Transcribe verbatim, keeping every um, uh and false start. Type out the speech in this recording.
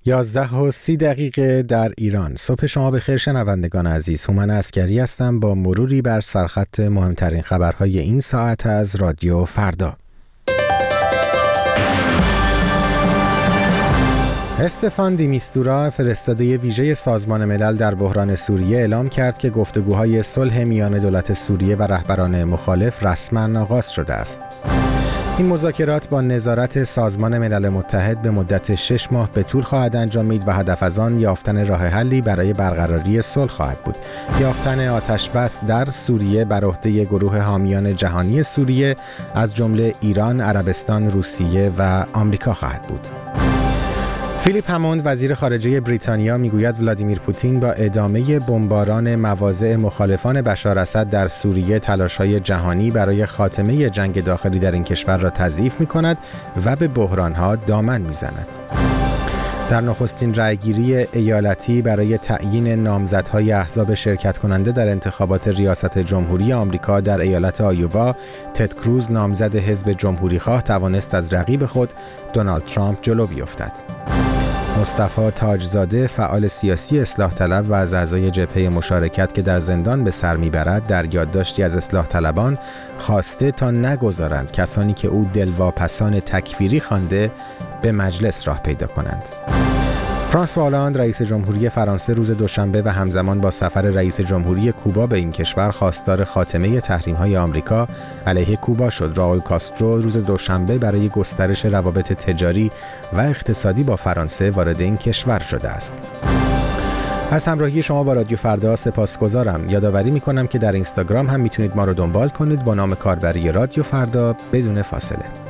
یازده و سی دقیقه در ایران. صبح شما بخیر شنوندگان عزیز. هومن عسکری هستم با مروری بر سرخط مهمترین خبرهای این ساعت از رادیو فردا. استفان دی میستورا، فرستاده ویژه سازمان ملل در بحران سوریه، اعلام کرد که گفتگوهای صلح میان دولت سوریه و رهبران مخالف رسما آغاز شده است. این مذاکرات با نظارت سازمان ملل متحد به مدت شش ماه به طول خواهد انجامید و هدف از آن یافتن راه حلی برای برقراری صلح خواهد بود. یافتن آتش بس در سوریه بر عهده گروه حامیان جهانی سوریه از جمله ایران، عربستان، روسیه و آمریکا خواهد بود. فیلیپ هموند، وزیر خارجه بریتانیا، میگوید ولادیمیر پوتین با ادامه بمباران مواضع مخالفان بشار اسد در سوریه تلاش‌های جهانی برای خاتمه جنگ داخلی در این کشور را تضعیف می‌کند و به بحران‌ها دامن می‌زند. در نخستین رأیگیری ایالتی برای تعیین نامزدهای احزاب شرکت کننده در انتخابات ریاست جمهوری آمریکا در ایالت آیووا، تد کروز، نامزد حزب جمهوریخواه، توانست از رقیب خود دونالد ترامپ جلو بیفتد. مصطفی تاجزاده، فعال سیاسی اصلاح طلب و از اعضای جبهه مشارکت که در زندان به سر میبرد، در یادداشتی از اصلاح طلبان خواسته تا نگذارند کسانی که او دلواپسان تکفیری خوانده به مجلس راه پیدا کنند. فرانسوا هولاند، رئیس جمهوری فرانسه، روز دوشنبه و همزمان با سفر رئیس جمهوری کوبا به این کشور خواستار خاتمه تحریم‌های آمریکا علیه کوبا شد. راول کاسترو روز دوشنبه برای گسترش روابط تجاری و اقتصادی با فرانسه وارد این کشور شده است. از همراهی شما با رادیو فردا سپاسگزارم. یادآوری می‌کنم که در اینستاگرام هم میتونید ما رو دنبال کنید با نام کاربری رادیو فردا بدون فاصله.